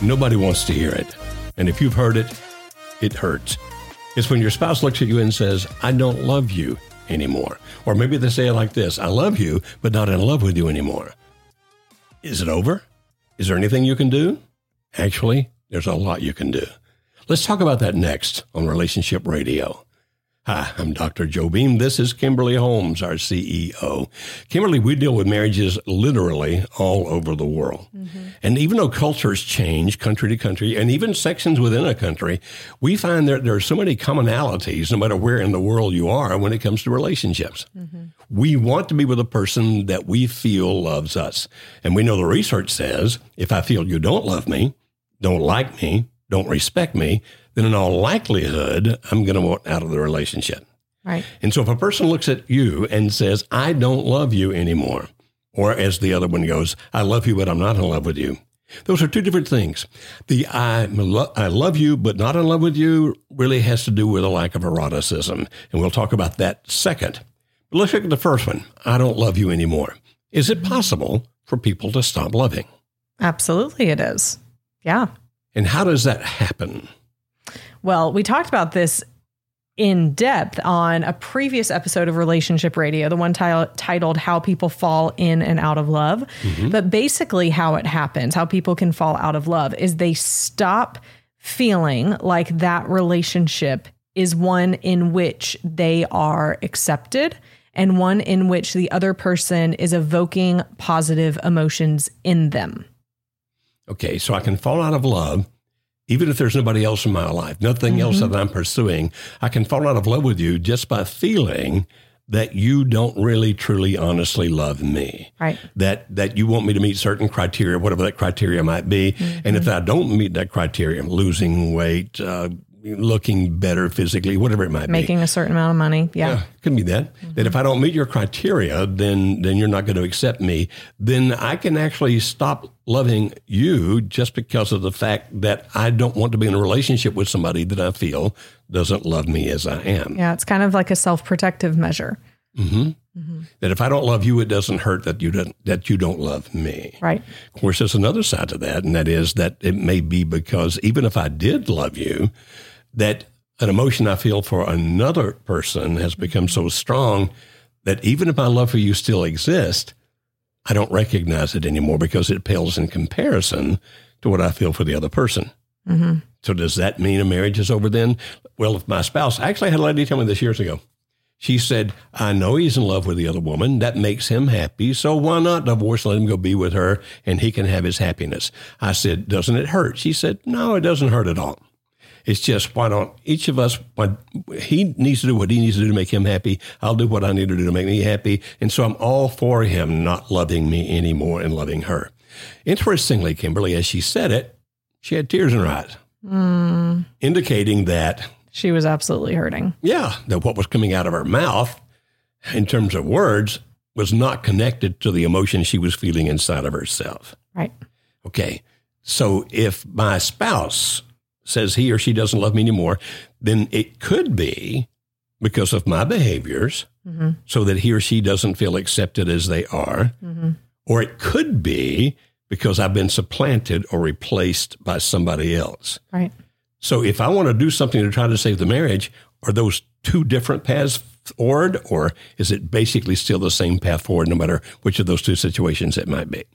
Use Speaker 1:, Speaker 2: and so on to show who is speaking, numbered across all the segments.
Speaker 1: nobody wants to hear it. And if you've heard it, it hurts. It's when your spouse looks at you and says, I don't love you anymore. Or maybe they say it like this, I love you, but not in love with you anymore. Is it over? Is there anything you can do? Actually, there's a lot you can do. Let's talk about that next on Relationship Radio. Hi, I'm Dr. Joe Beam. This is Kimberly Holmes, our CEO. Kimberly, we deal with marriages literally all over the world. Mm-hmm. And even though cultures change country to country, and even sections within a country, we find that there are so many commonalities, no matter where in the world you are, when it comes to relationships. Mm-hmm. We want to be with a person that we feel loves us. And we know the research says, if I feel you don't love me, don't like me, don't respect me, then in all likelihood, I'm going to want out of the relationship.
Speaker 2: Right.
Speaker 1: And so if a person looks at you and says, I don't love you anymore, or as the other one goes, I love you, but I'm not in love with you. Those are two different things. The I love you, but not in love with you really has to do with a lack of eroticism. And we'll talk about that second. But let's look at the first one. I don't love you anymore. Is it possible for people to stop loving?
Speaker 2: Absolutely it is. Yeah.
Speaker 1: And how does that happen?
Speaker 2: Well, we talked about this in depth on a previous episode of Relationship Radio, the one titled How People Fall In and Out of Love. Mm-hmm. But basically how it happens, how people can fall out of love, is they stop feeling like that relationship is one in which they are accepted and one in which the other person is evoking positive emotions in them.
Speaker 1: Okay, so I can fall out of love even if there's nobody else in my life, nothing else that I'm pursuing. I can fall out of love with you just by feeling that you don't really, truly, honestly love me.
Speaker 2: Right.
Speaker 1: That you want me to meet certain criteria, whatever that criteria might be. Mm-hmm. And if I don't meet that criteria, losing weight, looking better physically, whatever it might be.
Speaker 2: Making a certain amount of money. Yeah.
Speaker 1: It could be that. Mm-hmm. That if I don't meet your criteria, then you're not going to accept me. Then I can actually stop loving you just because of the fact that I don't want to be in a relationship with somebody that I feel doesn't love me as I am.
Speaker 2: Yeah, it's kind of like a self-protective measure.
Speaker 1: Mm-hmm. Mm-hmm. That if I don't love you, it doesn't hurt that you don't love me.
Speaker 2: Right.
Speaker 1: Of course, there's another side to that, and that is that it may be because even if I did love you, that an emotion I feel for another person has become so strong that even if my love for you still exists, I don't recognize it anymore because it pales in comparison to what I feel for the other person. Mm-hmm. So does that mean a marriage is over then? Well, if my spouse, actually I had a lady tell me this years ago. She said, I know he's in love with the other woman. That makes him happy. So why not divorce, let him go be with her, and he can have his happiness. I said, doesn't it hurt? She said, no, it doesn't hurt at all. It's just, why don't each of us, he needs to do what he needs to do to make him happy. I'll do what I need to do to make me happy. And so I'm all for him not loving me anymore and loving her. Interestingly, Kimberly, as she said it, she had tears in her eyes, indicating that
Speaker 2: she was absolutely hurting.
Speaker 1: Yeah, that what was coming out of her mouth in terms of words was not connected to the emotion she was feeling inside of herself.
Speaker 2: Right.
Speaker 1: Okay, so if my spouse says he or she doesn't love me anymore, then it could be because of my behaviors, so that he or she doesn't feel accepted as they are, or it could be because I've been supplanted or replaced by somebody else.
Speaker 2: Right.
Speaker 1: So if I want to do something to try to save the marriage, are those two different paths forward, or is it basically still the same path forward no matter which of those two situations it might be?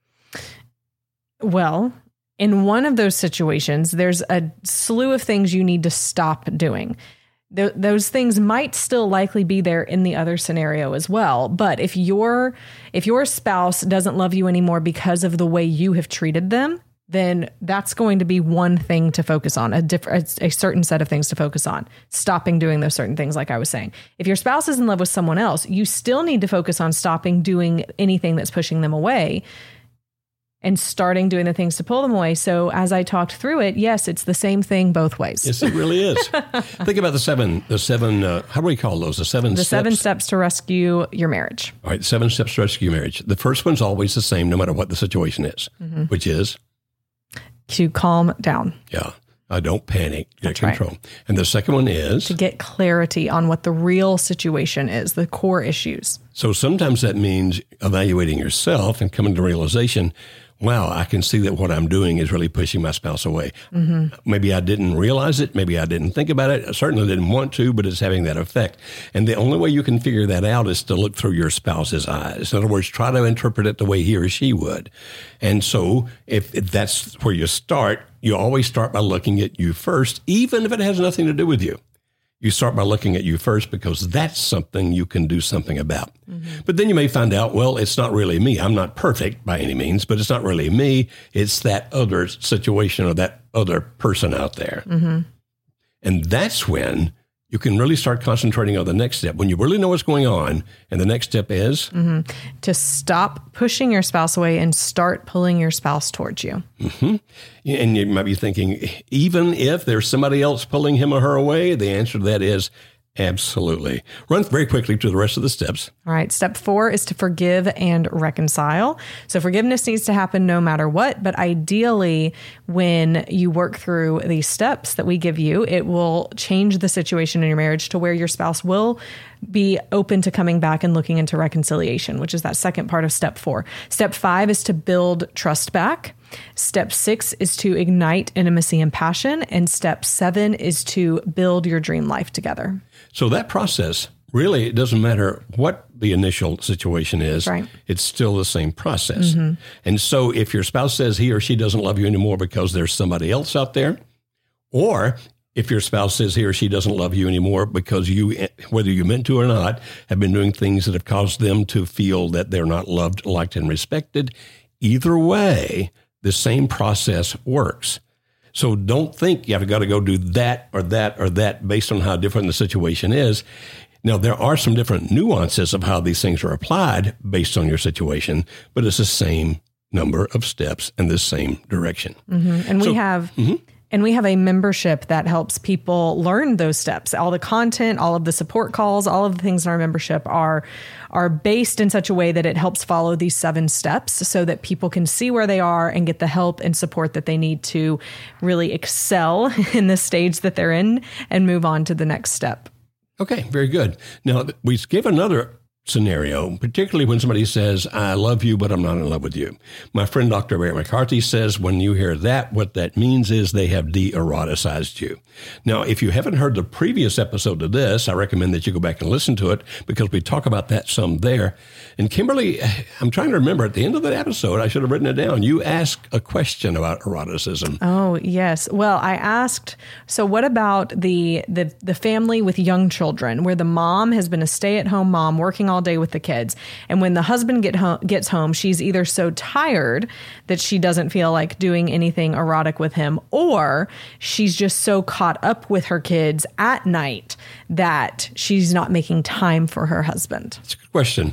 Speaker 2: Well, in one of those situations, there's a slew of things you need to stop doing. Those things might still likely be there in the other scenario as well. But if your spouse doesn't love you anymore because of the way you have treated them, then that's going to be one thing to focus on, a certain set of things to focus on, stopping doing those certain things, like I was saying. If your spouse is in love with someone else, you still need to focus on stopping doing anything that's pushing them away and starting doing the things to pull them away. So as I talked through it, yes, it's the same thing both ways.
Speaker 1: Yes, it really is. Think about the seven, how do we call those? The seven
Speaker 2: steps to rescue your marriage.
Speaker 1: All right, 7 steps to rescue your marriage. The first one's always the same, no matter what the situation is, which is?
Speaker 2: To calm down.
Speaker 1: Yeah. Don't panic. Get control. Right. And the second one is?
Speaker 2: To get clarity on what the real situation is, the core issues.
Speaker 1: So sometimes that means evaluating yourself and coming to realization, wow, I can see that what I'm doing is really pushing my spouse away. Maybe I didn't realize it. Maybe I didn't think about it. I certainly didn't want to, but it's having that effect. And the only way you can figure that out is to look through your spouse's eyes. In other words, try to interpret it the way he or she would. And so if that's where you start, you always start by looking at you first, even if it has nothing to do with you. You start by looking at you first because that's something you can do something about. But then you may find out, well, it's not really me. I'm not perfect by any means, but it's not really me. It's that other situation or that other person out there. And that's when you can really start concentrating on the next step. When you really know what's going on, and the next step is?
Speaker 2: To stop pushing your spouse away and start pulling your spouse towards you.
Speaker 1: And you might be thinking, even if there's somebody else pulling him or her away, the answer to that is absolutely. Run very quickly to the rest of the steps.
Speaker 2: All right. Step 4 is to forgive and reconcile. So forgiveness needs to happen no matter what, but ideally when you work through these steps that we give you, it will change the situation in your marriage to where your spouse will be open to coming back and looking into reconciliation, which is that second part of step 4. Step 5 is to build trust back. Step 6 is to ignite intimacy and passion. And step 7 is to build your dream life together.
Speaker 1: So that process, really, it doesn't matter what the initial situation is.
Speaker 2: Right.
Speaker 1: It's still the same process. And so if your spouse says he or she doesn't love you anymore because there's somebody else out there, or if your spouse says he or she doesn't love you anymore because you, whether you meant to or not, have been doing things that have caused them to feel that they're not loved, liked, and respected, either way, the same process works. So don't think you have got to go do that or that or that based on how different the situation is. Now, there are some different nuances of how these things are applied based on your situation, but it's the same number of steps in the same direction.
Speaker 2: And we have... And we have a membership that helps people learn those steps. All the content, all of the support calls, all of the things in our membership are based in such a way that it helps follow these 7 steps so that people can see where they are and get the help and support that they need to really excel in the stage that they're in and move on to the next step.
Speaker 1: Okay, very good. Now, we give another scenario, particularly when somebody says, I love you, but I'm not in love with you. My friend, Dr. Barry McCarthy, says when you hear that, what that means is they have de-eroticized you. Now, if you haven't heard the previous episode of this, I recommend that you go back and listen to it because we talk about that some there. And Kimberly, I'm trying to remember at the end of that episode, I should have written it down. You asked a question about eroticism.
Speaker 2: Oh, yes. Well, I asked, so what about the family with young children where the mom has been a stay-at-home mom working all day with the kids. And when the husband gets home, she's either so tired that she doesn't feel like doing anything erotic with him, or she's just so caught up with her kids at night that she's not making time for her husband.
Speaker 1: That's a good question.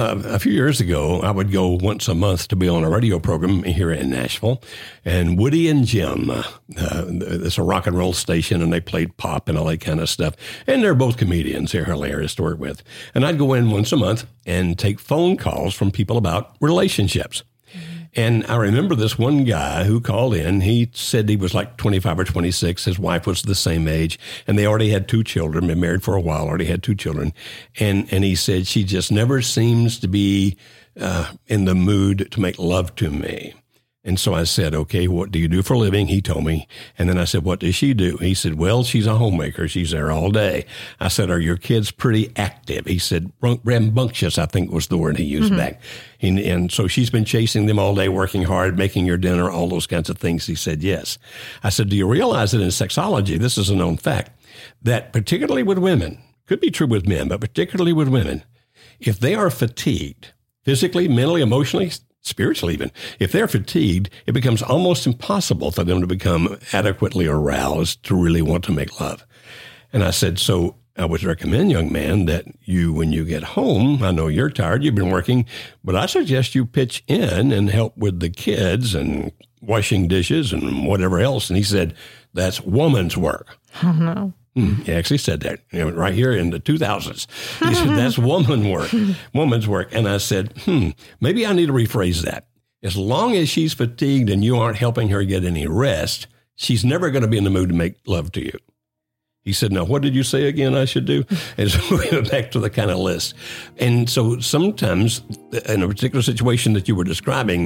Speaker 1: A few years ago, I would go once a month to be on a radio program here in Nashville, and Woody and Jim, it's a rock and roll station, and they played pop and all that kind of stuff. And they're both comedians. They're hilarious to work with. And I'd go in once a month and take phone calls from people about relationships. And I remember this one guy who called in. He said he was like 25 or 26. His wife was the same age, and they already had 2 children, been married for a while, already had 2 children. And he said, she just never seems to be in the mood to make love to me. And so I said, okay, what do you do for a living? He told me. And then I said, what does she do? He said, well, she's a homemaker. She's there all day. I said, are your kids pretty active? He said, rambunctious, I think was the word he used back. And so she's been chasing them all day, working hard, making your dinner, all those kinds of things. He said, yes. I said, do you realize that in sexology, this is a known fact, that particularly with women, could be true with men, but particularly with women, if they are fatigued, physically, mentally, emotionally, spiritually even, if they're fatigued, it becomes almost impossible for them to become adequately aroused to really want to make love. And I said, so I would recommend, young man, that you, when you get home, I know you're tired, you've been working, but I suggest you pitch in and help with the kids and washing dishes and whatever else. And he said, that's woman's work.
Speaker 2: Oh, no.
Speaker 1: He actually said that right here in the 2000s. He said, that's woman's work. And I said, maybe I need to rephrase that. As long as she's fatigued and you aren't helping her get any rest, she's never going to be in the mood to make love to you. He said, now, what did you say again I should do? And so we went back to the kind of list. And so sometimes in a particular situation that you were describing,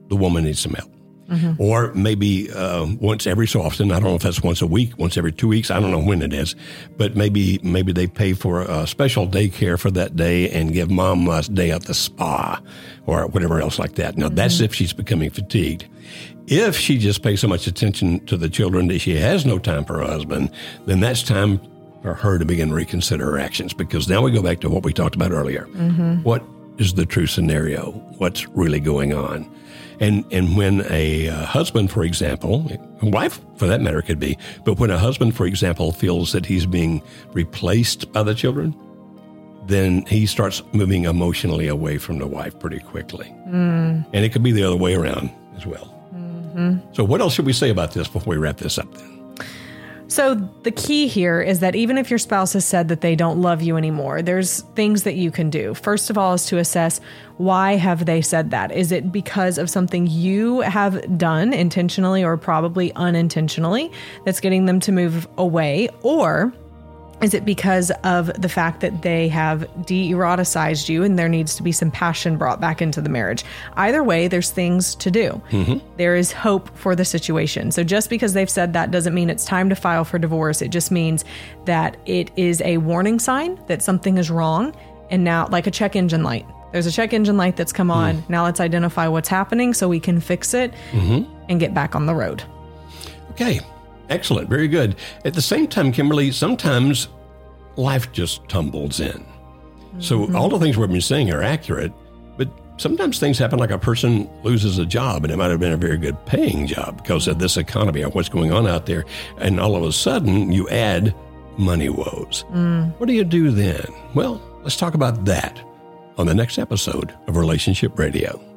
Speaker 1: the woman needs some help. Or maybe once every so often, I don't know if that's once a week, once every 2 weeks, I don't know when it is, but maybe they pay for a special daycare for that day and give mom a day at the spa or whatever else like that. Now, that's if she's becoming fatigued. If she just pays so much attention to the children that she has no time for her husband, then that's time for her to begin to reconsider her actions, because now we go back to what we talked about earlier. What is the true scenario? What's really going on? And when a husband, for example, a wife for that matter could be, but when a husband, for example, feels that he's being replaced by the children, then he starts moving emotionally away from the wife pretty quickly. And it could be the other way around as well. So what else should we say about this before we wrap this up then?
Speaker 2: So the key here is that even if your spouse has said that they don't love you anymore, there's things that you can do. First of all is to assess, why have they said that? Is it because of something you have done intentionally or probably unintentionally that's getting them to move away? Or is it because of the fact that they have de-eroticized you and there needs to be some passion brought back into the marriage? Either way, there's things to do. There is hope for the situation. So just because they've said that doesn't mean it's time to file for divorce. It just means that it is a warning sign that something is wrong. And now, like a check engine light, there's a check engine light that's come on. Now let's identify what's happening so we can fix it and get back on the road.
Speaker 1: Okay. Excellent. Very good. At the same time, Kimberly, sometimes life just tumbles in. So all the things we've been saying are accurate, but sometimes things happen, like a person loses a job, and it might have been a very good paying job because of this economy or what's going on out there. And all of a sudden you add money woes. What do you do then? Well, let's talk about that on the next episode of Relationship Radio.